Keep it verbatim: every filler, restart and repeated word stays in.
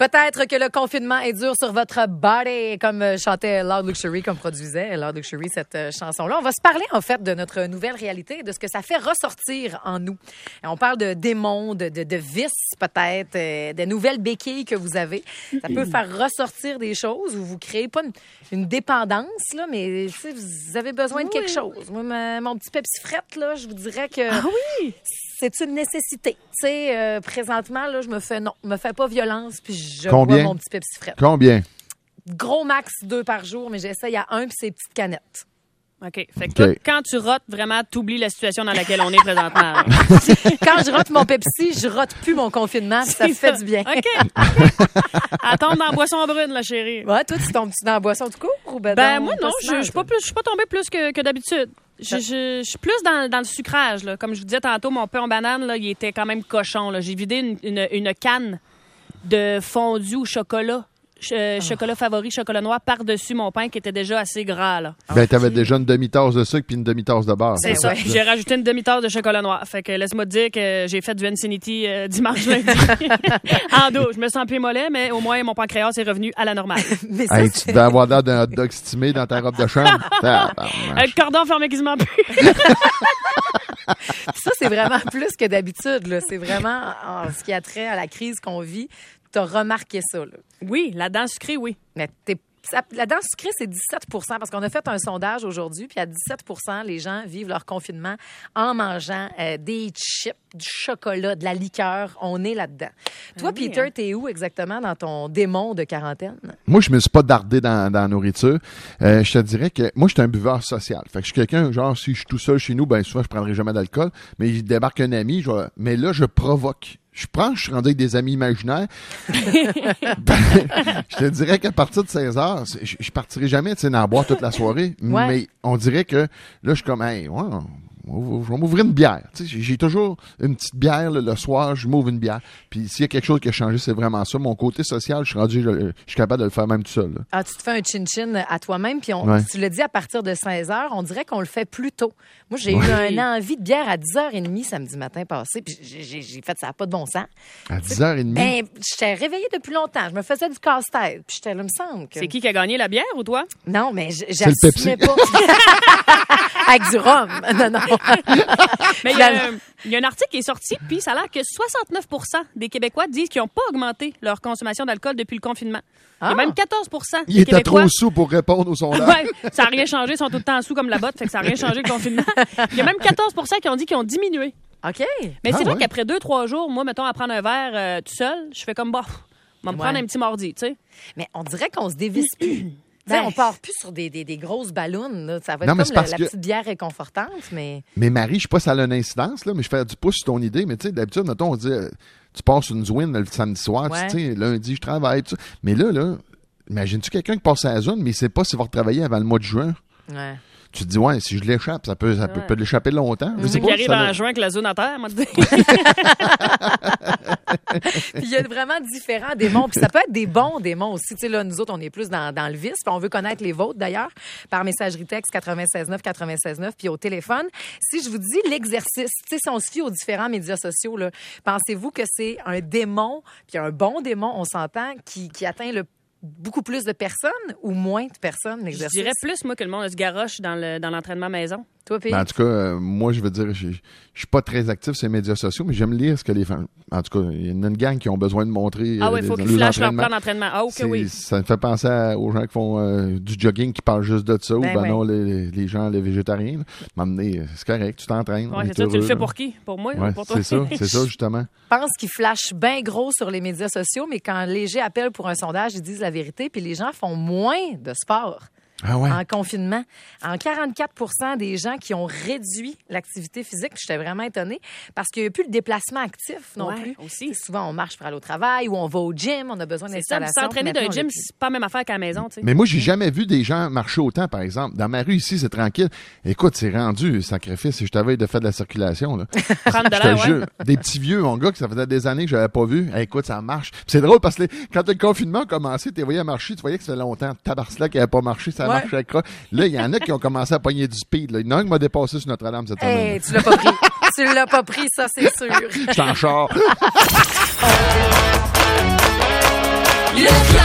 Peut-être que le confinement est dur sur votre body, comme chantait Loud Luxury, comme produisait Loud Luxury cette euh, chanson-là. On va se parler, en fait, de notre nouvelle réalité, de ce que ça fait ressortir en nous. Et on parle de démons, de, de, de vices, peut-être, euh, de nouvelles béquilles que vous avez. Ça peut faire ressortir des choses où vous créez pas une, une dépendance, là, mais vous avez besoin oui. de quelque chose. Moi, ma, mon petit Pepsi frette, là, je vous dirais que ah oui? c'est une nécessité. Tu sais, euh, présentement, là, je me fais non, me fais pas violence, puis je Combien? bois mon petit Pepsi frette. Combien? Gros max, deux par jour, mais j'essaye à un, puis c'est petites canettes. OK. Fait que okay. toi, quand tu rotes, vraiment, t'oublies la situation dans laquelle on est présentement. Quand je rote mon Pepsi, je rote plus mon confinement, ça me fait du bien. OK. okay. Elle tombe dans la boisson brune, la chérie. Ouais, toi, tu tombes-tu dans la boisson tout court? Ou ben, ben donc, moi, non. Je suis pas, pas tombée plus que, que d'habitude. Je, je, je suis plus dans, dans le sucrage. Là. Comme je vous disais tantôt, mon pain en banane, là, il était quand même cochon. Là. J'ai vidé une, une, une canne de fondu au chocolat. Ch- oh. Chocolat favori, chocolat noir, par-dessus mon pain qui était déjà assez gras. Là. Ben, t'avais déjà une demi-tasse de sucre puis une demi-tasse de beurre. C'est ben ça. Ouais. J'ai rajouté une demi-tasse de chocolat noir. Fait que laisse-moi te dire que j'ai fait du Infinity euh, dimanche lundi. En dos. Je me sens plus mollet, mais au moins mon pancréas est revenu à la normale. Mais ça, hey, tu devais avoir l'air d'un hot dog stimé dans ta robe de chambre. Le cordon fermé quasiment plus. Ça, c'est vraiment plus que d'habitude. Là. C'est vraiment oh, ce qui a trait à la crise qu'on vit. Tu as remarqué ça. Là. Oui, la dent sucrée, oui. Mais t'es, ça, la dent sucrée, c'est dix-sept pour cent parce qu'on a fait un sondage aujourd'hui, puis à dix-sept pour cent, les gens vivent leur confinement en mangeant euh, des chips, du chocolat, de la liqueur. On est là-dedans. Toi, oui, Peter, hein? T'es où exactement dans ton démon de quarantaine? Moi, je me suis pas dardé dans, dans la nourriture. Euh, je te dirais que moi, je suis un buveur social. Fait que je suis quelqu'un, genre, si je suis tout seul chez nous, ben souvent, je prendrai jamais d'alcool. Mais il débarque un ami, je vais, mais là, je provoque. Je pense, je suis rendu avec des amis imaginaires. Ben, je te dirais qu'à partir de seize heures, je, je partirai jamais, tu sais, dans boire toute la soirée. Ouais. Mais on dirait que là, je suis comme, hey, ouais, je vais m'ouvrir une bière. Tu sais, j'ai toujours une petite bière là, le soir, je m'ouvre une bière. Puis s'il y a quelque chose qui a changé, c'est vraiment ça. Mon côté social, je suis rendu, je, je suis capable de le faire même tout seul. Là. Ah, tu te fais un chin-chin à toi-même, puis on, ouais. tu l'as dit à partir de seize heures, on dirait qu'on le fait plus tôt. Moi, j'ai ouais. eu une envie de bière à dix heures trente samedi matin passé, puis j'ai, j'ai, j'ai fait ça n'a pas de bon sens. À dix heures trente? Ben, j'étais réveillée depuis longtemps. Je me faisais du casse-tête, puis j'étais là, me semble que... C'est qui qui a gagné la bière ou toi? Non, mais j'assumais pas. Avec du rhum. Non, non. Mais il y, a, il y a un article qui est sorti, puis ça a l'air que soixante-neuf pour cent des Québécois disent qu'ils n'ont pas augmenté leur consommation d'alcool depuis le confinement. Ah. Il y a même quatorze pour cent des il était Québécois... trop sous pour répondre au sondage. Ouais, ça n'a rien changé, ils sont tout le temps sous comme la botte, fait que ça n'a rien changé le confinement. Il y a même quatorze pour cent qui ont dit qu'ils ont diminué. OK. Mais ah, c'est vrai ouais. qu'après deux, trois jours, moi, mettons, à prendre un verre euh, tout seul, je fais comme, bah, on va me ouais. prendre un petit mardi, tu sais. Mais on dirait qu'on se dévisse plus. Ben, on part plus sur des, des, des grosses ballons. Là. Ça va être non, comme le, la que... petite bière réconfortante, mais... Mais Marie, je sais pas si ça a une incidence, là, mais je fais du pouce sur ton idée. Mais tu sais, d'habitude, mettons, on dit, euh, tu passes une Zwin le samedi soir, ouais. tu sais, lundi, je travaille, tout ça. Mais là, là, imagines-tu quelqu'un qui passe à la zone, mais il sait pas s'il va retravailler avant le mois de juin? Ouais. Tu te dis, ouais, si je l'échappe, ça peut, ça peut, ouais. peut l'échapper longtemps. C'est qui arrive en juin avec la zone à terre, moi, Puis il y a vraiment différents démons. Puis ça peut être des bons démons aussi. Tu sais, là, nous autres, on est plus dans, dans le vice. Puis on veut connaître les vôtres, d'ailleurs, par messagerie texte quatre-vingt-seize neuf quatre-vingt-seize neuf puis au téléphone. Si je vous dis l'exercice, tu sais, si on se fie aux différents médias sociaux, là, pensez-vous que c'est un démon, puis un bon démon, on s'entend, qui, qui atteint le beaucoup plus de personnes ou moins de personnes, l'exercice? Je dirais plus, moi, que le monde se garoche dans, le, dans l'entraînement maison. Toi, P. Ben, en tout cas, euh, moi, je veux dire, je suis pas très actif sur les médias sociaux, mais j'aime lire ce que les femmes... En tout cas, il y a une gang qui ont besoin de montrer... Ah oui, il euh, faut qu'ils flashent leur plan d'entraînement. Ah, OK, c'est, oui. Ça me fait penser à, aux gens qui font euh, du jogging, qui parlent juste de ça, ben ou ben ouais. non, les, les gens, les végétariens. M'amener, c'est correct, tu t'entraînes. Oui, c'est ça, heureux, tu le fais là. Pour qui? Pour moi ouais, ou pour toi? C'est ça, c'est ça, justement. Je pense qu'ils flashent bien gros sur les médias sociaux, mais quand Léger appelle pour un sondage, ils disent la vérité, puis les gens font moins de sport. Ah ouais. En confinement. En quarante-quatre pour cent des gens qui ont réduit l'activité physique, j'étais vraiment étonnée, parce qu'il n'y a plus le déplacement actif non ouais, plus. Aussi. T'sais, souvent, on marche pour aller au travail ou on va au gym, on a besoin d'installation. S'entraîner d'un gym, c'est pas la même affaire qu'à la maison. T'sais. Mais moi, j'ai jamais vu des gens marcher autant, par exemple. Dans ma rue ici, c'est tranquille. Écoute, c'est rendu sacrifice. Je t'avais de faire de la circulation. Là. Prendre de l'air, ouais. Des petits vieux, mon gars, que ça faisait des années que j'avais pas vu. Hey, écoute, ça marche. Puis c'est drôle parce que les... quand le confinement a commencé, tu voyais marcher, tu voyais que ça fait longtemps. Tabarcela qui n'avait pas marché, ça ouais. marchait. Là, il y en a qui ont commencé à pogner du speed. Là. Il y en a un qui m'a dépassé sur Notre-Dame cette semaine. Hey, tu l'as pas pris. Tu l'as pas pris, ça, c'est sûr. Je t'en char. Le club.